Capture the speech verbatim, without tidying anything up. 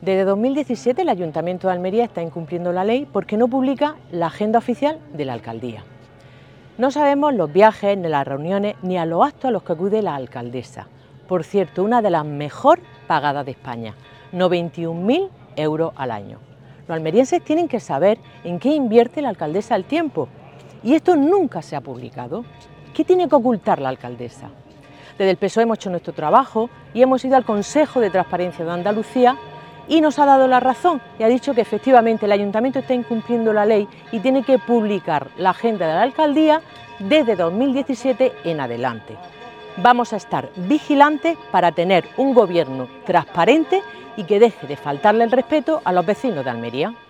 Desde dos mil diecisiete el Ayuntamiento de Almería está incumpliendo la ley porque no publica la agenda oficial de la alcaldía. No sabemos los viajes, ni las reuniones, ni a los actos a los que acude la alcaldesa. Por cierto, una de las mejor pagadas de España, noventa y un mil euros al año. Los almerienses tienen que saber en qué invierte la alcaldesa el tiempo. Y esto nunca se ha publicado. ¿Qué tiene que ocultar la alcaldesa? Desde el P S O E hemos hecho nuestro trabajo y hemos ido al Consejo de Transparencia de Andalucía y nos ha dado la razón y ha dicho que efectivamente el Ayuntamiento está incumpliendo la ley y tiene que publicar la agenda de la alcaldía desde dos mil diecisiete en adelante. Vamos a estar vigilantes para tener un gobierno transparente y que deje de faltarle el respeto a los vecinos de Almería.